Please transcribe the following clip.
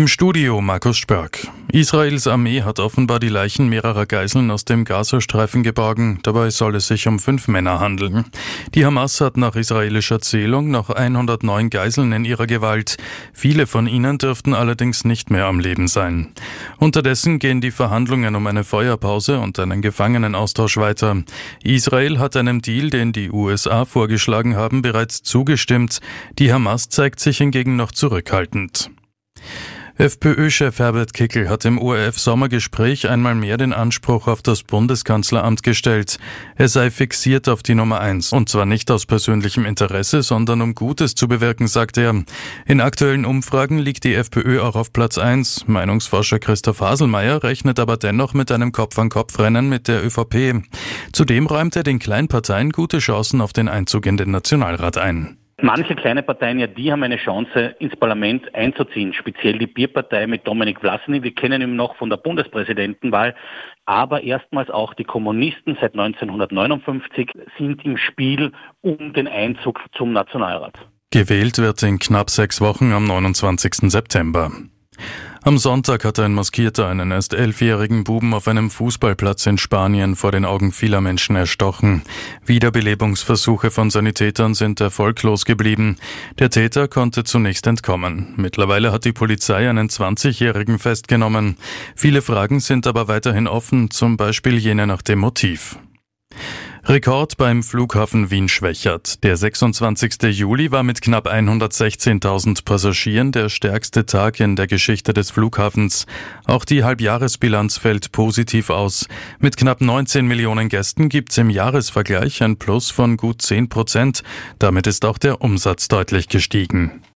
Im Studio Markus Spörk. Israels Armee hat offenbar die Leichen mehrerer Geiseln aus dem Gazastreifen geborgen. Dabei soll es sich um 5 Männer handeln. Die Hamas hat nach israelischer Zählung noch 109 Geiseln in ihrer Gewalt. Viele von ihnen dürften allerdings nicht mehr am Leben sein. Unterdessen gehen die Verhandlungen um eine Feuerpause und einen Gefangenenaustausch weiter. Israel hat einem Deal, den die USA vorgeschlagen haben, bereits zugestimmt. Die Hamas zeigt sich hingegen noch zurückhaltend. FPÖ-Chef Herbert Kickl hat im ORF-Sommergespräch einmal mehr den Anspruch auf das Bundeskanzleramt gestellt. Er sei fixiert auf die Nummer 1. Und zwar nicht aus persönlichem Interesse, sondern um Gutes zu bewirken, sagt er. In aktuellen Umfragen liegt die FPÖ auch auf Platz 1. Meinungsforscher Christoph Haselmeier rechnet aber dennoch mit einem Kopf-an-Kopf-Rennen mit der ÖVP. Zudem räumt er den Kleinparteien gute Chancen auf den Einzug in den Nationalrat ein. Manche kleine Parteien, die haben eine Chance, ins Parlament einzuziehen. Speziell die Bierpartei mit Dominik Vlasny, wir kennen ihn noch von der Bundespräsidentenwahl. Aber erstmals auch die Kommunisten seit 1959 sind im Spiel um den Einzug zum Nationalrat. Gewählt wird in knapp 6 Wochen am 29. September. Am Sonntag hat ein Maskierter einen erst 11-jährigen Buben auf einem Fußballplatz in Spanien vor den Augen vieler Menschen erstochen. Wiederbelebungsversuche von Sanitätern sind erfolglos geblieben. Der Täter konnte zunächst entkommen. Mittlerweile hat die Polizei einen 20-jährigen festgenommen. Viele Fragen sind aber weiterhin offen, zum Beispiel jene nach dem Motiv. Rekord beim Flughafen Wien-Schwechat. Der 26. Juli war mit knapp 116.000 Passagieren der stärkste Tag in der Geschichte des Flughafens. Auch die Halbjahresbilanz fällt positiv aus. Mit knapp 19 Millionen Gästen gibt's im Jahresvergleich ein Plus von gut 10%. Damit ist auch der Umsatz deutlich gestiegen.